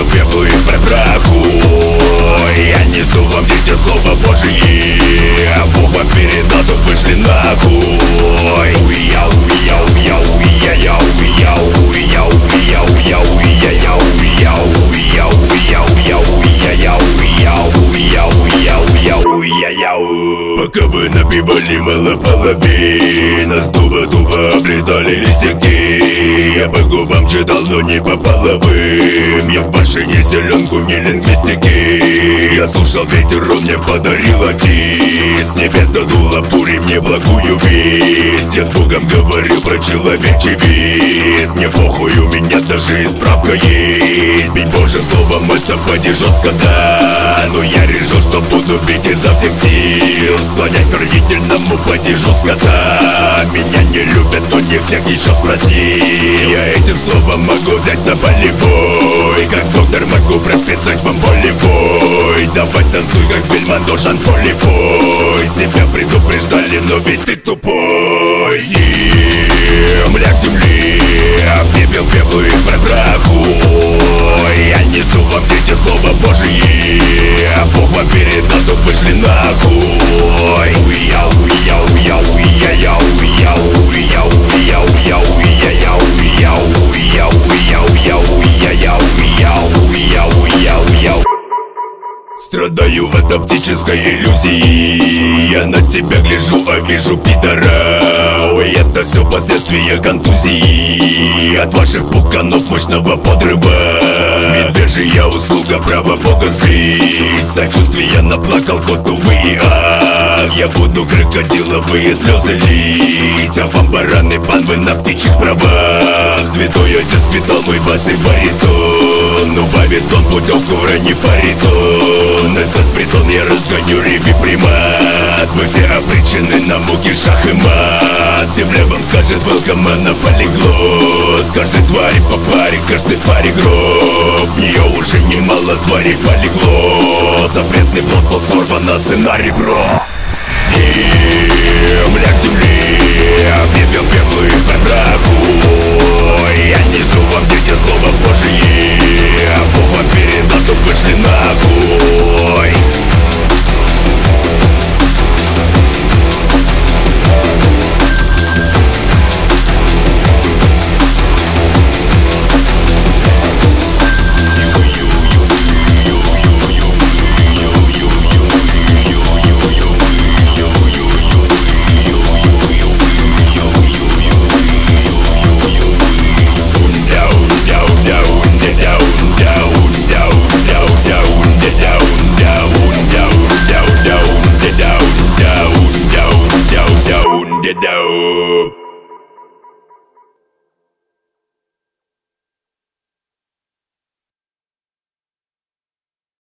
пепел, пеплу и праху. Я несу вам, дети, слово Божие. Бог вам передал, тут вышли нахуй. Уя, уя, уя, уя, я, уя, уя, уя, уя, уя, я, уя, уя, уя, уя, уя, я, уя, уя, уя, уя, уя, я. Пока вы напивали мало половин, с дуба облетали листики. Я по губам читал, но не по половым. Я в машине селенку, не лингвистики. Я слушал ветер, он мне подарил отец. С небес додуло бури мне благую весть. Я с Богом говорил про человечий вид. Мне похуй, у меня даже и справка есть. Ведь Божьим словом это поди жестко, да. Но я решил, что буду бить изо всех сил. Склонять к родительному падежу скота. Меня не любят, но не всех еще спроси. Я этим словом могу взять на болевой. Как доктор могу прописать вам болевой. Давай танцуй, как Бельмондо, Жан-Полевой. Тебя предупреждали, но ведь ты тупой. Земля к земле, пепел, пеплу и праху. Я несу вам, дети, слово Божие. Бог вам передал, чтоб вышли нахуй. Уя, уя, уя, уя, я, уя, уя, уя, уя, уя, я, уя, уя, уя, уя, уя, я, уя, уя, уя, уя. Страдаю в оптической иллюзии. Я на тебя гляжу, а вижу пидора. Ой, это все последствия контузии от ваших пуканов мощного подрыва. Медвежья услуга, право Бога сбить. Сочувствия наплакал кот, увы и ах. Я буду крокодиловые слезы лить. А вам, бараны, пан, вы на птичьих правах. Святой отец питал мой бас и баритон. Убавит он путевку в ранний паритон. Этот притон я разгоню, реви примат. Мы все обречены на муки, шах и мат. Земля вам скажет, welcome на полиглот. Каждой твари по паре, каждой паре гроб. В нее уже немало тварей полегло. Запретный плод был сорван на цена ребро. Земля к земле,